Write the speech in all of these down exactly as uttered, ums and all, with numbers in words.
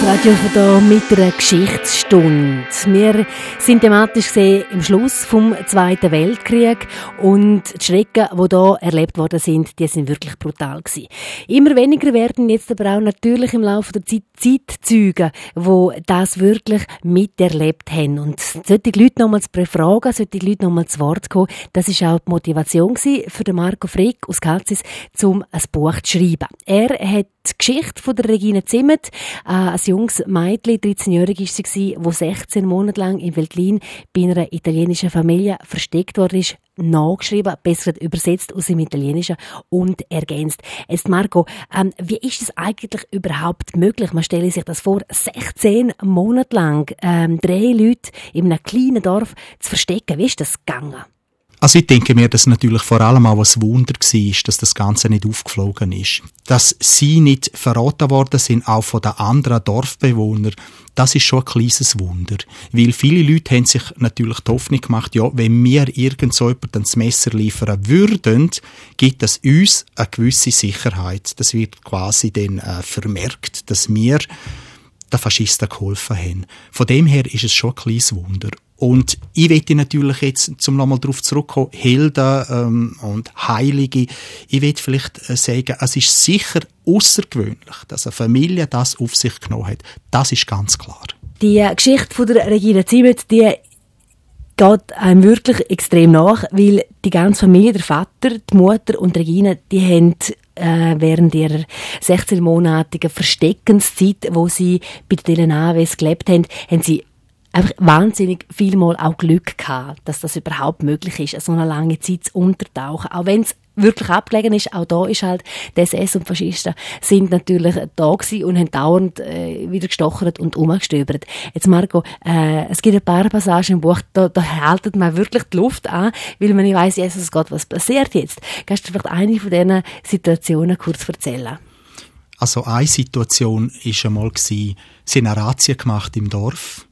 Radio von da mit einer Geschichtsstunde. Wir sind thematisch gesehen im Schluss vom Zweiten Weltkrieg und die Schrecken, die hier erlebt worden sind, die sind wirklich brutal gewesen. Immer weniger werden jetzt aber auch natürlich im Laufe der Zeit Zeitzeugen, die das wirklich miterlebt haben. Und sollte die Leute nochmals befragen, sollte die Leute nochmals zu Wort kommen, das war auch die Motivation für den Marco Frick aus Katzis, um ein Buch zu schreiben. Er hat die Geschichte von der Regina Zimmet, äh, ein junges Mädchen, dreizehnjährig war sie, das sechzehn Monate lang in Veltlin bei einer italienischen Familie versteckt worden ist, nachgeschrieben, besser übersetzt aus dem Italienischen und ergänzt. Jetzt Marco, ähm, wie ist es eigentlich überhaupt möglich? Man stelle sich das vor, sechzehn Monate lang ähm, drei Leute in einem kleinen Dorf zu verstecken. Wie ist das gegangen? Also ich denke mir, dass natürlich vor allem auch ein Wunder war, dass das Ganze nicht aufgeflogen ist. Dass sie nicht verraten worden sind, auch von den anderen Dorfbewohnern, das ist schon ein kleines Wunder. Weil viele Leute haben sich natürlich die Hoffnung gemacht, ja, wenn wir irgend so jemandem das Messer liefern würden, gibt es uns eine gewisse Sicherheit. Das wird quasi dann äh, vermerkt, dass wir den Faschisten geholfen haben. Von dem her ist es schon ein kleines Wunder. Und ich möchte natürlich jetzt, zum nochmal darauf zurückkommen, Helden ähm, und Heilige, ich möchte vielleicht äh, sagen, es ist sicher außergewöhnlich, dass eine Familie das auf sich genommen hat. Das ist ganz klar. Die Geschichte von der Regina Zimmet, die geht einem wirklich extrem nach, weil die ganze Familie, der Vater, die Mutter und die Regina, die haben äh, während ihrer sechzehnmonatigen Versteckenszeit, wo sie bei den Telanaves gelebt haben, haben sie einfach wahnsinnig vielmal auch Glück gehabt, dass das überhaupt möglich ist, so eine lange Zeit zu untertauchen. Auch wenn es wirklich abgelegen ist, auch da ist halt, die S S und die Faschisten sind natürlich da gewesen und haben dauernd äh, wieder gestochert und umgestöbert. Jetzt Marco, äh, es gibt ein paar Passagen im Buch, da, da hält man wirklich die Luft an, weil man nicht weiss, Jesus Gott, was passiert jetzt. Kannst du vielleicht eine von diesen Situationen kurz erzählen? Also eine Situation war einmal, sie haben eine Razzia gemacht im Dorf.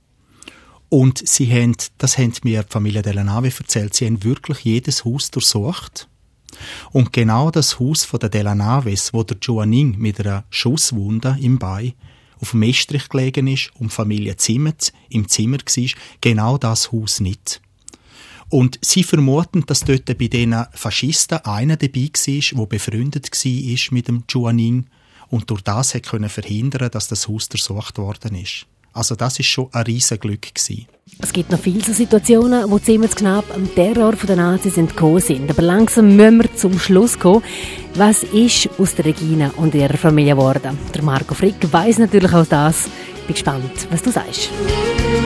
Und sie haben, das haben mir die Familie Della Nave erzählt, sie haben wirklich jedes Haus durchsucht. Und genau das Haus von der Della Naves, wo der Joanin mit einer Schusswunde im Bein auf dem Estrich gelegen ist und die Familie Zimmet im Zimmer war, genau das Haus nicht. Und sie vermuten, dass dort bei diesen Faschisten einer dabei war, der befreundet war mit dem Joanin und durch das konnte verhindern, dass das Haus durchsucht worden ist. Also das war schon ein riesen Glück gewesen. Es gibt noch viele so Situationen, wo ziemlich knapp am Terror der Nazis entkommen sind. Aber langsam müssen wir zum Schluss kommen. Was ist aus der Regina und ihrer Familie geworden? Der Marco Frick weiss natürlich auch das. Bin gespannt, was du sagst.